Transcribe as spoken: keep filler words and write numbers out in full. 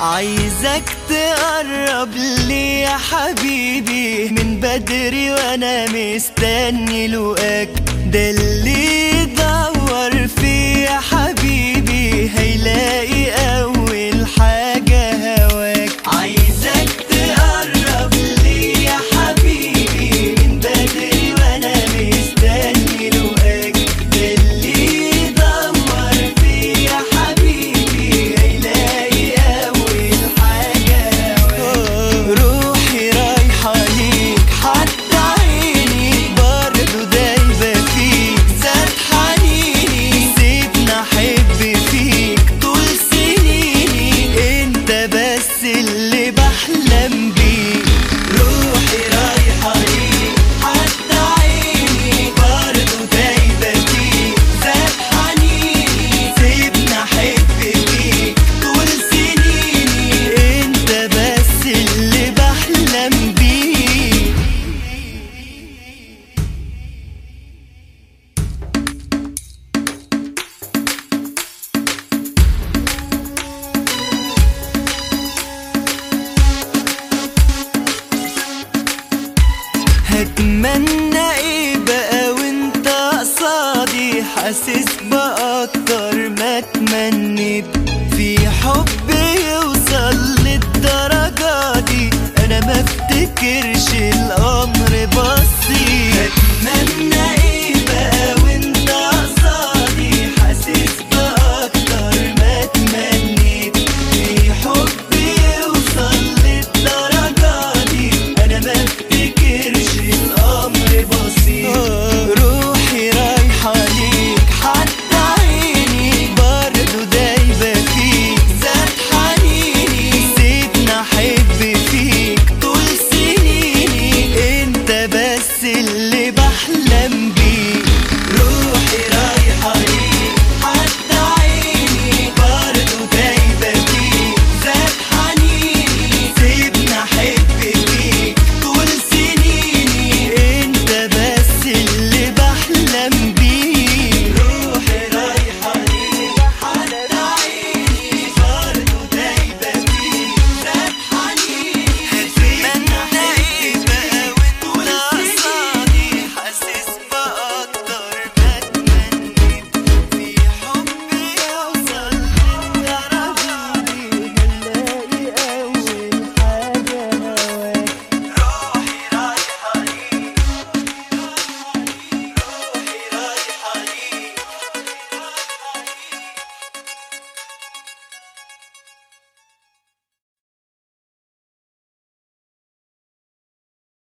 عايزك تقرب لي يا حبيبي من بدري وانا مستني لقاك. ده اللي يدور فيه يا حبيبي هيلاقي اول حاجة هواك. عايزك تقرب لي يا حبيبي من بدري وانا مستني لقاك. ده اللي يدور فيه يا حبيبي هيلاقي اول حاجة هواك. روحي رايحة ليك حتى عيني برضه دايبة فيك زاد حنيني. سيبني احب فيك طول سنيني انت بس اللي بحلم بيه. روحي رايحة ليك حتى عيني برضه دايبة فيك زاد حنيني. سيبني احب فيك طول سنيني انت بس اللي بحلم بيه. هتمنى ايه بقى وانت قصادي؟ حاسس باكتر ما تمنيت في حب يوصل للدرجة دي. انا ما افتكرش الامر بسيط. هتمنى